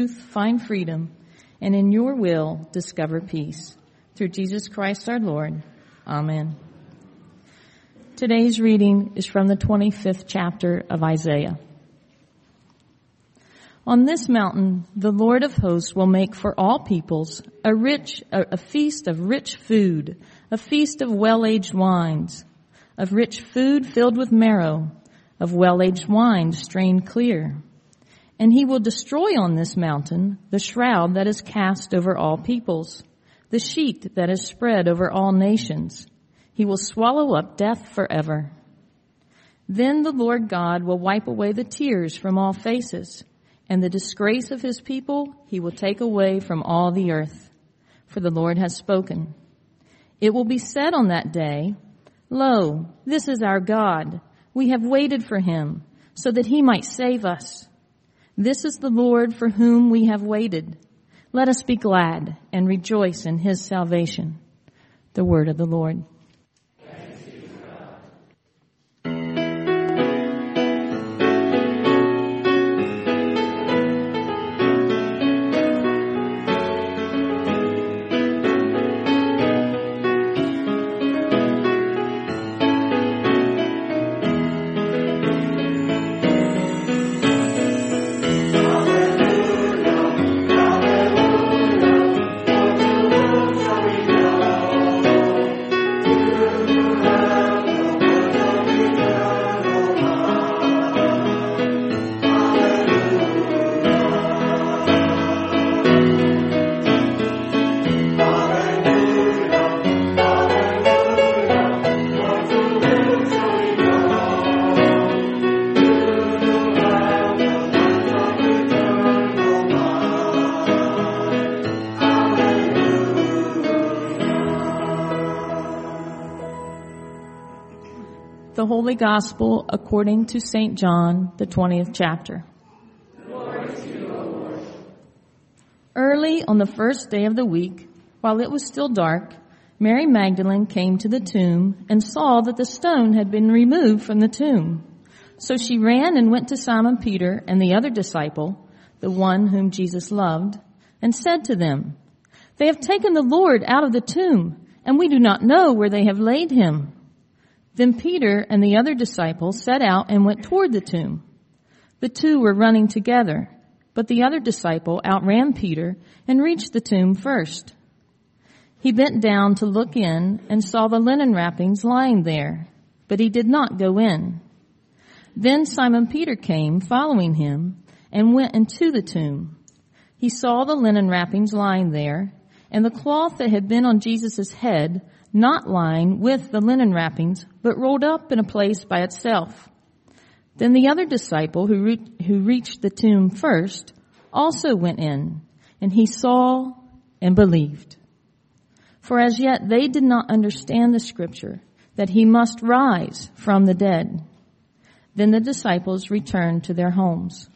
truth find freedom, and in your will discover peace. Through Jesus Christ our Lord. Amen. Today's reading is from the 25th chapter of Isaiah. On this mountain, the Lord of hosts will make for all peoples a feast of rich food, a feast of well-aged wines, of rich food filled with marrow, of well-aged wine strained clear. And he will destroy on this mountain the shroud that is cast over all peoples, the sheet that is spread over all nations. He will swallow up death forever. Then the Lord God will wipe away the tears from all faces, and the disgrace of his people he will take away from all the earth. For the Lord has spoken. It will be said on that day, Lo, this is our God. We have waited for him, so that he might save us. This is the Lord for whom we have waited. Let us be glad and rejoice in his salvation. The word of the Lord. The Holy Gospel according to St. John, the 20th chapter. Glory to you, O Lord. Early on the first day of the week, while it was still dark, Mary Magdalene came to the tomb and saw that the stone had been removed from the tomb. So she ran and went to Simon Peter and the other disciple, the one whom Jesus loved, and said to them, They have taken the Lord out of the tomb, and we do not know where they have laid him. Then Peter and the other disciple set out and went toward the tomb. The two were running together, but the other disciple outran Peter and reached the tomb first. He bent down to look in and saw the linen wrappings lying there, but he did not go in. Then Simon Peter came, following him, and went into the tomb. He saw the linen wrappings lying there, and the cloth that had been on Jesus' head not lying with the linen wrappings, but rolled up in a place by itself. Then the other disciple who reached the tomb first also went in, and he saw and believed. For as yet they did not understand the scripture, that he must rise from the dead. Then the disciples returned to their homes.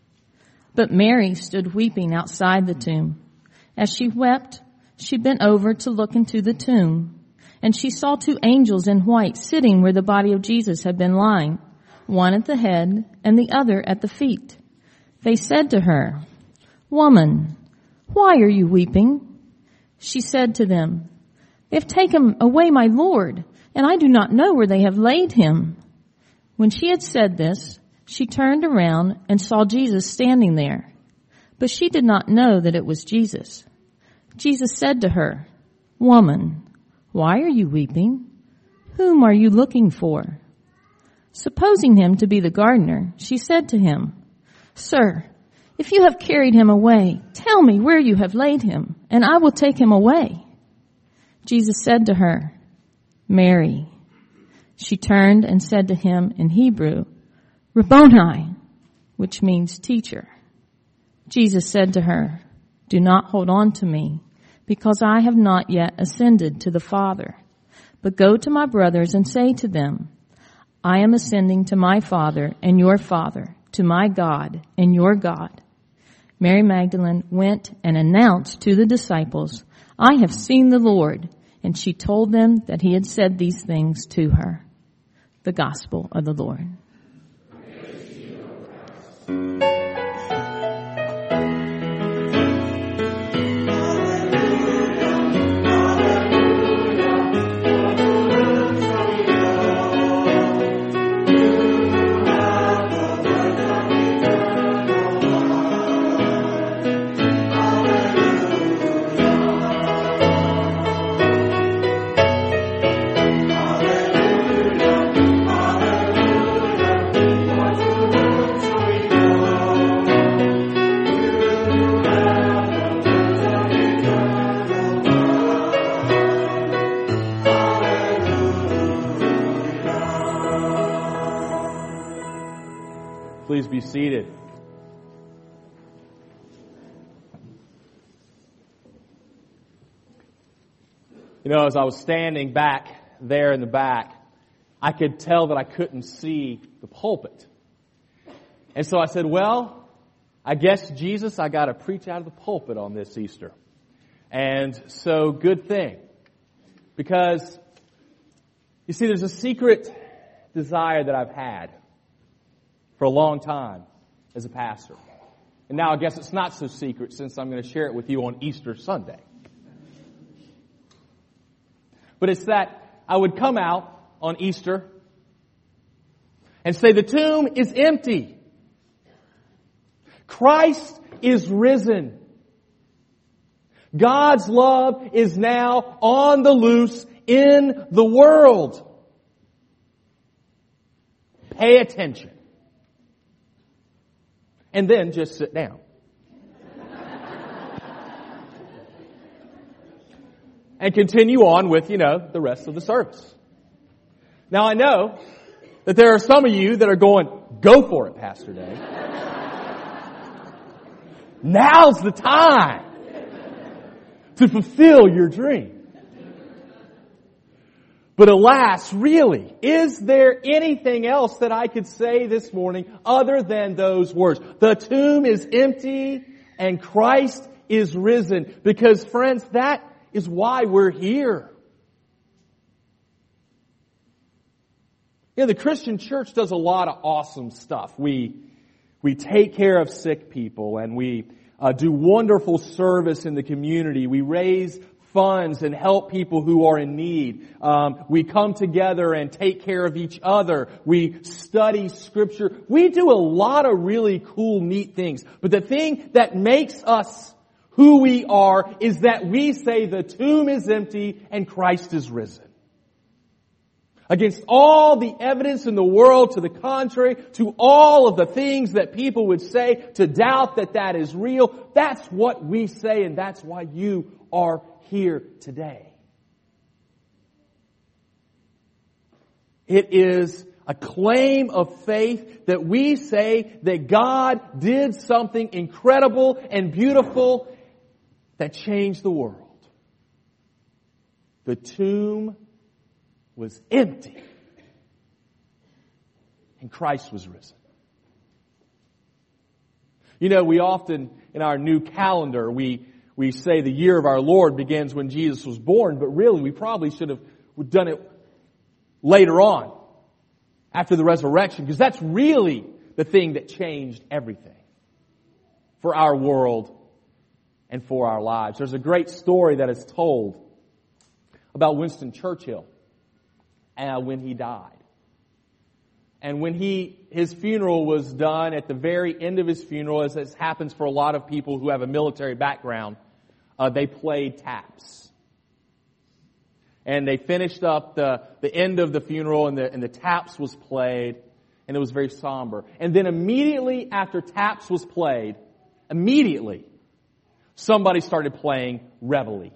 But Mary stood weeping outside the tomb. As she wept, she bent over to look into the tomb. And she saw two angels in white sitting where the body of Jesus had been lying, one at the head and the other at the feet. They said to her, Woman, why are you weeping? She said to them, They have taken away my Lord, and I do not know where they have laid him. When she had said this, she turned around and saw Jesus standing there, but she did not know that it was Jesus. Jesus said to her, Woman, why are you weeping? Whom are you looking for? Supposing him to be the gardener, she said to him, Sir, if you have carried him away, tell me where you have laid him, and I will take him away. Jesus said to her, Mary. She turned and said to him in Hebrew, Rabboni, which means teacher. Jesus said to her, Do not hold on to me, because I have not yet ascended to the Father. But go to my brothers and say to them, I am ascending to my Father and your Father, to my God and your God. Mary Magdalene went and announced to the disciples, I have seen the Lord. And she told them that he had said these things to her. The Gospel of the Lord. be seated. You know, as I was standing back there in the back, I could tell that I couldn't see the pulpit. And so I said, well, I guess, Jesus, I got to preach out of the pulpit on this Easter. And so, good thing. Because, you see, there's a secret desire that I've had for a long time as a pastor. And now I guess it's not so secret since I'm going to share it with you on Easter Sunday. But it's that I would come out on Easter and say the tomb is empty. Christ is risen. God's love is now on the loose in the world. Pay attention. And then just sit down. And continue on with, the rest of the service. Now I know that there are some of you that are going, go for it, Pastor Dave. Now's the time to fulfill your dream. But alas, really, is there anything else that I could say this morning other than those words? The tomb is empty and Christ is risen. Because friends, that is why we're here. The Christian church does a lot of awesome stuff. We take care of sick people and we do wonderful service in the community. We raise funds and help people who are in need. We come together and take care of each other. We study Scripture. We do a lot of really cool, neat things. But the thing that makes us who we are is that we say the tomb is empty and Christ is risen. Against all the evidence in the world to the contrary, to all of the things that people would say to doubt that that is real, that's what we say, and that's why you are here today. It is a claim of faith that we say that God did something incredible and beautiful that changed the world. The tomb was empty and Christ was risen. We often, in our new calendar, we say the year of our Lord begins when Jesus was born, but really we probably should have done it later on, after the resurrection, because that's really the thing that changed everything for our world and for our lives. There's a great story that is told about Winston Churchill when he died. And when his funeral was done, at the very end of his funeral, as happens for a lot of people who have a military background, they played taps. And they finished up the end of the funeral, and the taps was played, and it was very somber. And then immediately after taps was played, somebody started playing Reveille.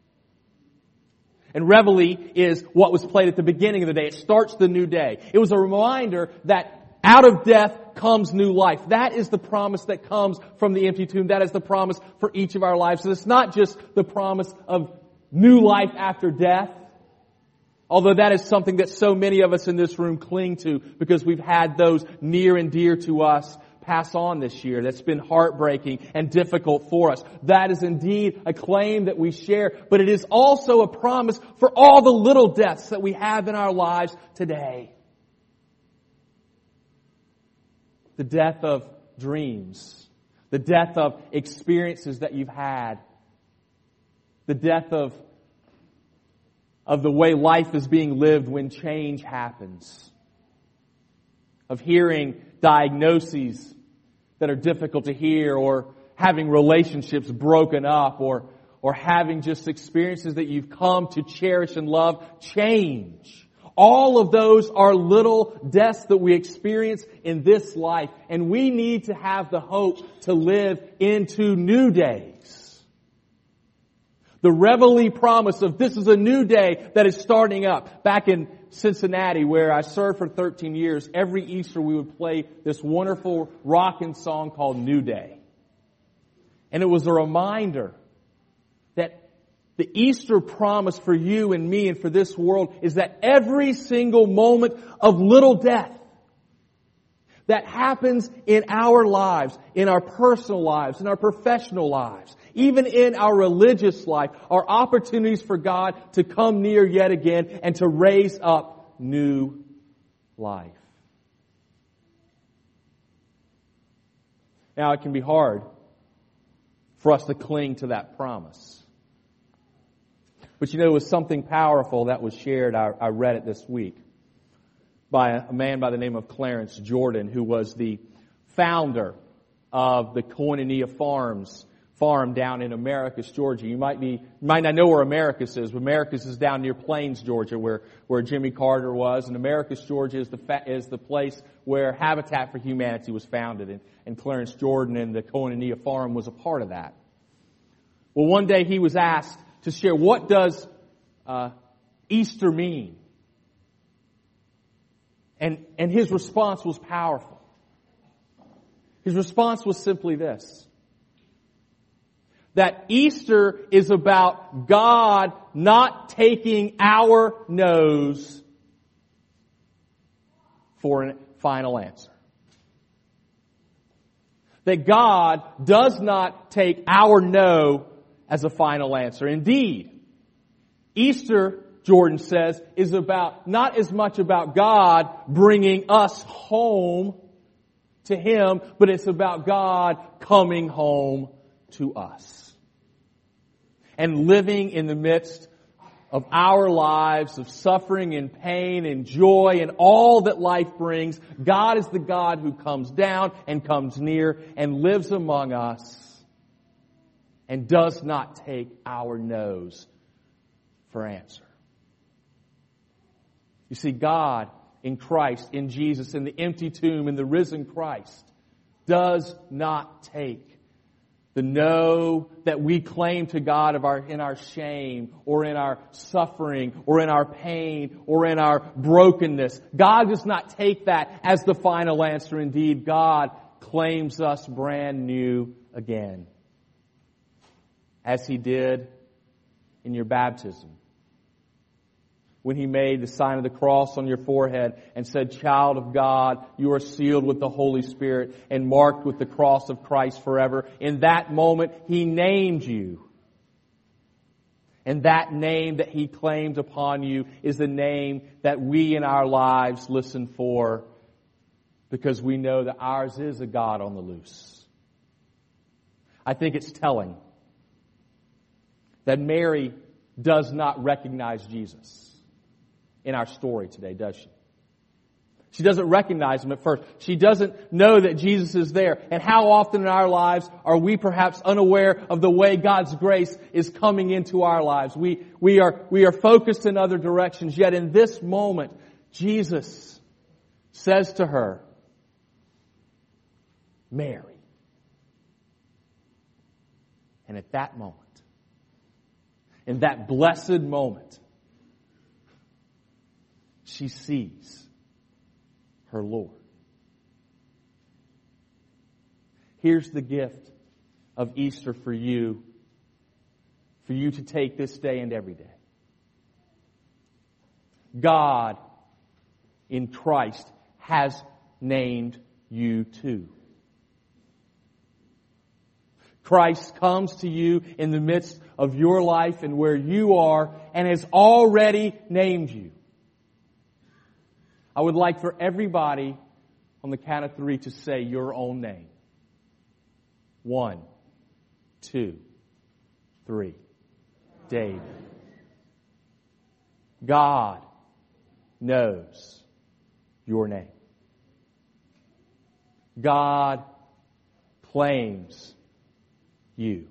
And Reveille is what was played at the beginning of the day. It starts the new day. It was a reminder that out of death comes new life. That is the promise that comes from the empty tomb. That is the promise for each of our lives. So it's not just the promise of new life after death, although that is something that so many of us in this room cling to because we've had those near and dear to us pass on this year. That's been heartbreaking and difficult for us. That is indeed a claim that we share, but it is also a promise for all the little deaths that we have in our lives today. The death of dreams, the death of experiences that you've had, the death of the way life is being lived when change happens, of hearing diagnoses that are difficult to hear, or having relationships broken up, or having just experiences that you've come to cherish and love change. All of those are little deaths that we experience in this life, and we need to have the hope to live into new days. The reveille promise of this is a new day that is starting up. Back in Cincinnati, where I served for 13 years, every Easter we would play this wonderful rockin' song called New Day. And it was a reminder that the Easter promise for you and me and for this world is that every single moment of little death that happens in our lives, in our personal lives, in our professional lives, even in our religious life, are opportunities for God to come near yet again and to raise up new life. Now, it can be hard for us to cling to that promise. But it was something powerful that was shared. I read it this week by a man by the name of Clarence Jordan, who was the founder of the Koinonia farm down in Americus, Georgia. You might not know where Americus is, but Americus is down near Plains, Georgia, where Jimmy Carter was, and Americus, Georgia is the place where Habitat for Humanity was founded, and Clarence Jordan and the Koinonia farm was a part of that. Well, one day he was asked to share, what does Easter mean? And his response was powerful. His response was simply this: that Easter is about God not taking our no's for a final answer. That God does not take our no as a final answer. Indeed, Easter, Jordan says, is not as much about God bringing us home to Him, but it's about God coming home to us. And living in the midst of our lives of suffering and pain and joy and all that life brings, God is the God who comes down and comes near and lives among us and does not take our no's for answer. You see, God in Christ, in Jesus, in the empty tomb, in the risen Christ, does not take the no that we claim to God in our shame or in our suffering or in our pain or in our brokenness. God does not take that as the final answer. Indeed, God claims us brand new again, as He did in your baptism, when He made the sign of the cross on your forehead and said, "Child of God, you are sealed with the Holy Spirit and marked with the cross of Christ forever." In that moment, He named you. And that name that He claimed upon you is the name that we in our lives listen for, because we know that ours is a God on the loose. I think it's telling that Mary does not recognize Jesus in our story today, does she? She doesn't recognize Him at first. She doesn't know that Jesus is there. And how often in our lives are we perhaps unaware of the way God's grace is coming into our lives? We are focused in other directions, yet in this moment, Jesus says to her, "Mary." And at that moment, in that blessed moment, she sees her Lord. Here's the gift of Easter for you to take this day and every day. God in Christ has named you too. Christ comes to you in the midst of your life and where you are and has already named you. I would like for everybody on the count of 3 to say your own name. 1, 2, 3. David. God knows your name. God claims you.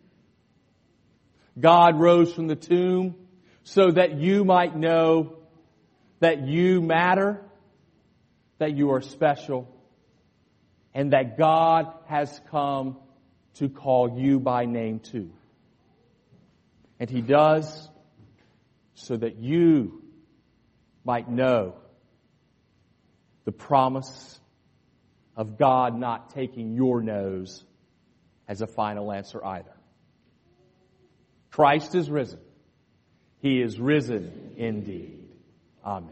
God rose from the tomb so that you might know that you matter, that you are special, and that God has come to call you by name too. And He does so that you might know the promise of God not taking your no's as a final answer either. Christ is risen. He is risen indeed. Amen.